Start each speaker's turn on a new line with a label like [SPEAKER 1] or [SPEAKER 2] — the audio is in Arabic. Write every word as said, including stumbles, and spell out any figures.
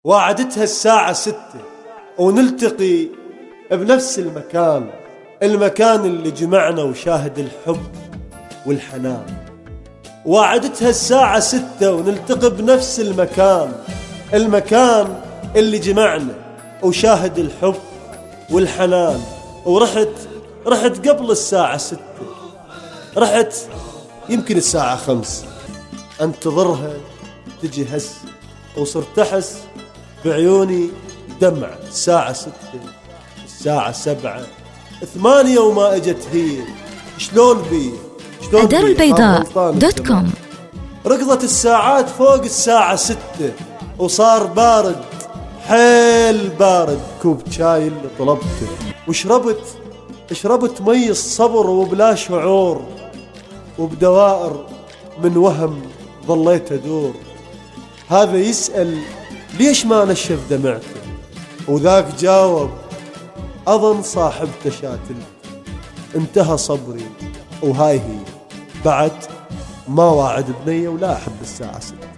[SPEAKER 1] وعدتها الساعة ستة ونلتقي بنفس المكان، المكان اللي جمعنا وشاهد الحب والحنان. وعدتها الساعة ستة ونلتقي بنفس المكان، المكان اللي جمعنا وشاهد الحب والحنان. ورحت رحت قبل الساعة ستة، رحت يمكن الساعة خمس انتظرها تجي هس، وصرت أحس بعيوني دمع. الساعة ستة، الساعة سبعة، ثمانية وما اجت هي. شلون بي شلون
[SPEAKER 2] الدار البيضاء دوت كوم.
[SPEAKER 1] ركضت الساعات فوق الساعة ستة وصار بارد، حيل بارد. كوب شاي اللي طلبته وشربت شربت مي الصبر وبلا شعور، وبدوائر من وهم ظليت أدور. هذا يسأل ليش ما نشف دمعته، وذاك جاوب أظن صاحبته شاتلت. انتهى صبري وهاي هي، بعد ما واعد بنية ولا أحب الساعة ستة.